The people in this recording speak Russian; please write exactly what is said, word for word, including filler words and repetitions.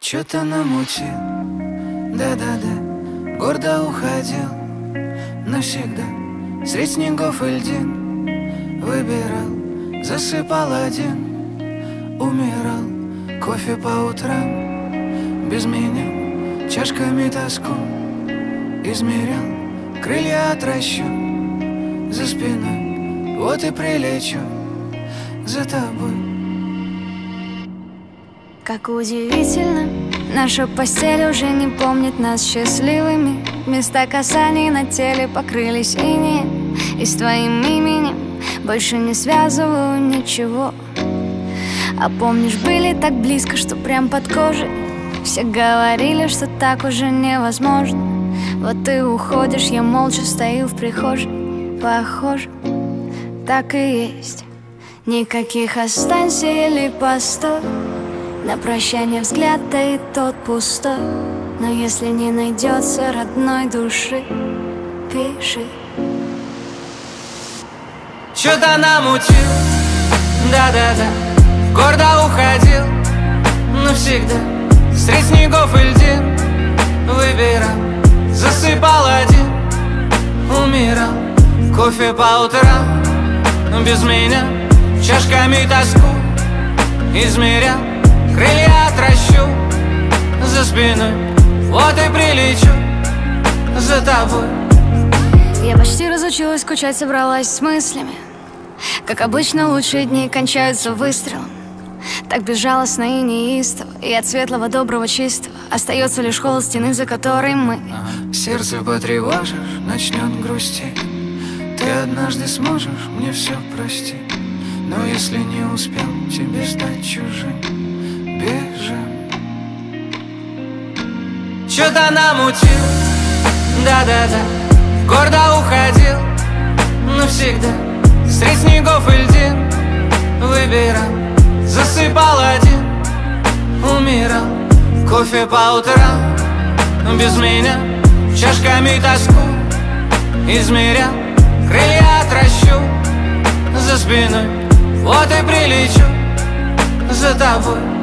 Чё-то намутил, да-да-да, гордо уходил навсегда. Средь снегов и льдин выбирал, засыпал один, умирал. Кофе по утрам без меня, чашками тоску измерял. Крылья отращу за спиной, вот и прилечу за тобой. Как удивительно, наша постель уже не помнит нас счастливыми. Места касаний на теле покрылись инеем, и с твоим именем больше не связываю ничего. А помнишь, были так близко, что прям под кожей. Все говорили, что так уже невозможно. Вот ты уходишь, я молча стою в прихожей. Похоже, так и есть. Никаких останься или постой. На прощание взгляд, да и тот пустой. Но если не найдется родной души, пиши. Чё-то намутил, да-да-да, гордо уходил навсегда. Средь снегов и льдин выбирал, засыпал один, умирал. Кофе по утрам без меня, чашками тоску измерял. Крылья отращу за спиной, вот и прилечу за тобой. Я почти разучилась скучать, собралась с мыслями. Как обычно, лучшие дни кончаются выстрелом. Так безжалостно и неистово, и от светлого, доброго, чистого остается лишь холод стены, за которой мы. Сердце потревожишь, начнет грустить. Ты однажды сможешь мне все простить. Но если не успел тебе стать чужим, бежим. Чё-то намутил, да-да-да, гордо уходил навсегда. Средь снегов и льдин выбирал, засыпал один, умирал. Кофе по утрам без меня, чашками тоску измерял. Крылья отращу за спиной, вот и прилечу за тобой.